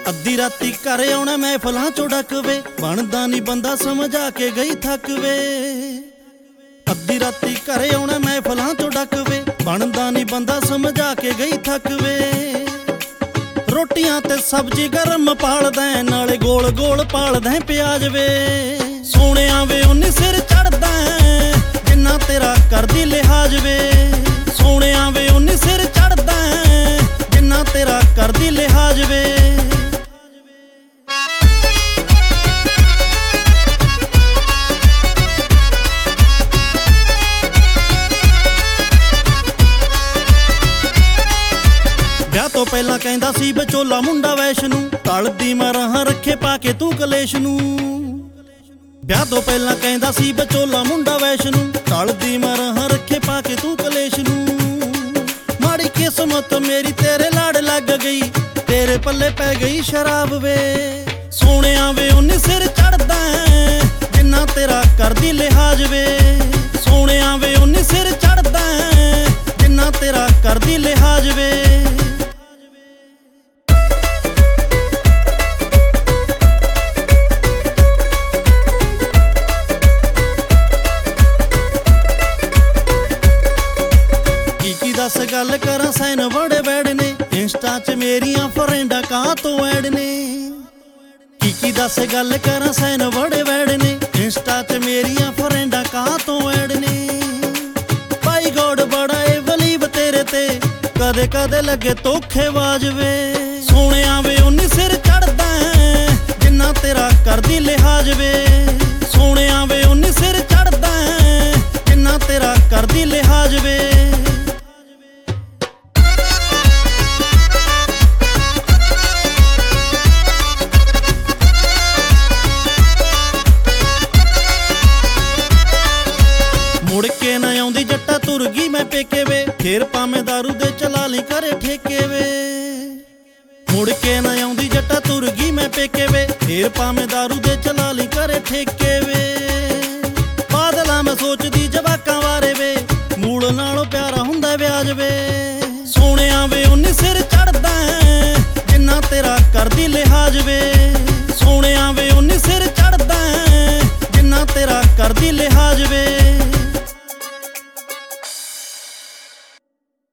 ਅੱਧੀ ਰਾਤੀ ਘਰ ਆਉਣਾ ਮਹਿਫਲਾਂ ਚੋਂ ਡੱਕ ਵੇ, ਬਣਦਾ ਨੀ ਬੰਦਾ ਸਮਝਾ ਕੇ ਗਈ ਥੱਕ ਵੇ। ਅੱਧੀ ਰਾਤੀ ਘਰ ਆਉਣਾ ਮਹਿਫਲਾਂ ਚੋਂ ਡੱਕ ਵੇ, ਬਣਦਾ ਨੀ ਬੰਦਾ ਸਮਝਾ ਕੇ ਗਈ ਥੱਕ ਵੇ। ਰੋਟੀਆਂ ਤੇ ਸਬਜ਼ੀ ਗਰਮ ਪਾਲਦਾ, ਨਾਲੇ ਗੋਲ ਗੋਲ ਪਾਲਦਾ ਪਿਆਜ ਵੇ। ਸੋਹਣਿਆ ਵੇ ਉਨੀ ਸਿਰ ਚੜਦਾ, ਜਿੰਨਾ ਤੇਰਾ ਕਰਦੀ ਲਿਹਾਜ਼ ਵੇ। ਸੋਹਣਿਆ ਵੇ ਉਨੀ ਸਿਰ ਚੜਦਾ, ਜਿੰਨਾ ਤੇਰਾ ਕਰਦੀ ਲਿਹਾਜ਼ ਵੇ। ਵਿਆਹ ਤੋਂ ਪਹਿਲਾਂ ਕਹਿੰਦਾ ਸੀ ਵਿਚੋਲਾ ਮੁੰਡਾ ਵੈਸ਼ ਨੂੰ, ਟਲਦੀ ਮੈਂ ਰਾਹਾਂ ਰੱਖੇ ਪਾ ਕੇ ਤੂੰ ਕਲੇਸ਼ ਨੂੰ। ਵਿਆਹ ਤੋਂ ਪਹਿਲਾਂ ਕਹਿੰਦਾ ਸੀ ਵਿਚੋਲਾ ਮੁੰਡਾ ਵੈਸ਼ ਨੂੰ, ਟਲਦੀ ਮੈਂ ਰਾਹਾਂ ਰੱਖੇ ਪਾ ਕੇ ਤੂੰ ਕਲੇਸ਼ ਨੂੰ। ਮਾੜੀ ਕਿਸਮਤ ਮੇਰੀ ਤੇਰੇ ਲਾੜ ਲੱਗ ਗਈ, ਤੇਰੇ ਪੱਲੇ ਪੈ ਗਈ ਸ਼ਰਾਬ ਵੇ। ਸੋਹਣਿਆ ਵੇ ਉਨੀ ਸਿਰ ਚੜਦਾ, ਜਿੰਨਾ ਤੇਰਾ ਕਰਦੀ ਲਿਹਾਜ਼ ਵੇ। ਸੋਹਣਿਆ ਵੇ ਉਨੀ ਸਿਰ ਚੜਦਾ, ਜਿੰਨਾ ਤੇਰਾ ਕਰਦੀ ਲਿਹਾਜ਼ ਵੇ। ਦੱਸ ਗੱਲ ਕਰਾਂ ਸੈਨ ਬੜੇ ਬੈਡ ਨੇ, ਇੰਸਟਾ 'ਚ ਮੇਰੀਆਂ ਫਰੈਂਡਾਂ ਕਾਹ ਤੋਂ ਐਡ ਨੇ। ਕੀ ਦੱਸ ਗੱਲ ਕਰਾਂ ਸੈਨ ਬੜੇ ਬੈਡ ਨੇ, ਇੰਸਟਾ 'ਚ ਮੇਰੀਆਂ ਫਰੈਂਡਾਂ ਕਾਹ ਤੋਂ ਐਡ ਨੇ। ਭਾਈ ਗੋਡ ਬੜਾ ਏ ਵਲੀਬ ਤੇਰੇ ਤੇ, ਕਦੇ ਕਦੇ ਲੱਗੇ ਧੋਖੇਬਾਜ਼ ਵੇ। ਸੋਹਣਿਆ ਵੇ ਉਨੀ ਸਿਰ ਚੜਦਾ, ਜਿੰਨਾ ਤੇਰਾ ਕਰਦੀ ਲਿਹਾਜ਼ ਵੇ। ਸੋਹਣਿਆ ਵੇ ਉਨੀ ਸਿਰ ਚੜਦਾ, ਜਿੰਨਾ ਤੇਰਾ ਕਰਦੀ ਲਿਹਾਜ਼ ਵੇ। ਮੁੜ ਕੇ ਨਾ ਆਉਂਦੀ ਜੱਟਾ ਤੁਰ ਗਈ ਮੈਂ ਪੇਕੇ ਵੇ, ਫੇਰ ਭਾਵੇਂ ਦਾਰੂ ਦੇ ਚਲਾ ਲਈ ਘਰੇ ਠੇਕੇ ਵੇ। ਮੁੜ ਕੇ ਨਾ ਆਉਂਦੀ ਜੱਟਾ ਤੁਰ ਗਈ ਮੈਂ ਪੇਕੇ ਵੇ, ਫੇਰ ਭਾਵੇਂ ਦਾਰੂ ਦੇ ਚਲਾ ਲਈ ਘਰੇ ਠੇਕੇ ਵੇ। ਬਾਦਲਾਂ ਮੈਂ ਸੋਚਦੀ ਜਵਾਕਾਂ ਬਾਰੇ ਵੇ, ਮੂਲ ਨਾਲੋਂ ਪਿਆਰਾ ਹੁੰਦਾ ਵਿਆਜ ਵੇ। ਸੋਹਣਿਆ ਵੇ ਉਨੀ ਸਿਰ